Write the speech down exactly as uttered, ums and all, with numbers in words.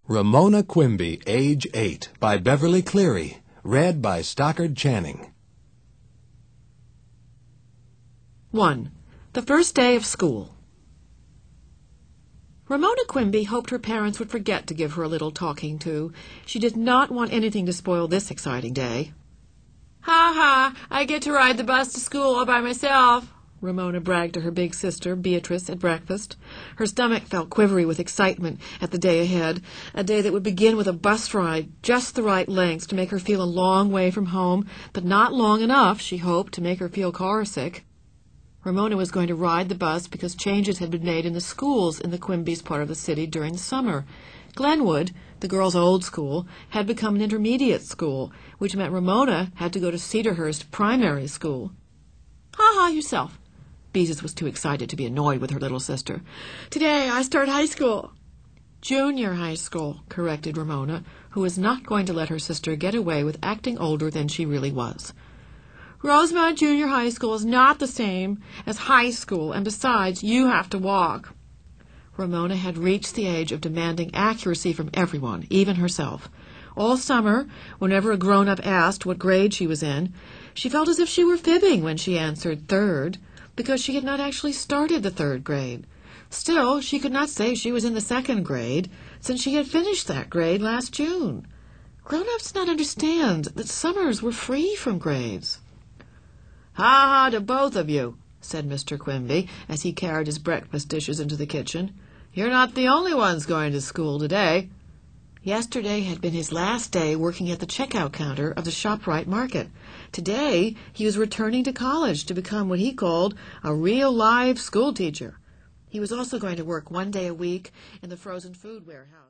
Ramona Quimby, Age eight, by Beverly Cleary. Read by Stockard Channing. one. The first day of school. Ramona Quimby hoped her parents would forget to give her a little talking to. She did not want anything to spoil this exciting day. "Ha ha! I get to ride the bus to school all by myself," Ramona bragged to her big sister, Beatrice, at breakfast. Her stomach felt quivery with excitement at the day ahead, a day that would begin with a bus ride just the right length to make her feel a long way from home, but not long enough, she hoped, to make her feel car-sick. Ramona was going to ride the bus because changes had been made in the schools in the Quimby's part of the city during the summer. Glenwood, the girls' old school, had become an intermediate school, which meant Ramona had to go to Cedarhurst Primary School. "Ha-ha yourself." Beatrice was too excited to be annoyed with her little sister. "Today I start high school." "Junior high school," corrected Ramona, who was not going to let her sister get away with acting older than she really was. "Rosemont Junior High School is not the same as high school, and besides, you have to walk." Ramona had reached the age of demanding accuracy from everyone, even herself. All summer, whenever a grown-up asked what grade she was in, she felt as if she were fibbing when she answered third, because she had not actually started the third grade. Still, she could not say she was in the second grade, since she had finished that grade last June. Grown-ups did not understand that summers were free from grades. "Ha-ha to both of you," said Mister Quimby, as he carried his breakfast dishes into the kitchen. "You're not the only ones going to school today." Yesterday had been his last day working at the checkout counter of the ShopRite Market. Today he was returning to college to become what he called a real live school teacher. He was also going to work one day a week in the frozen food warehouse.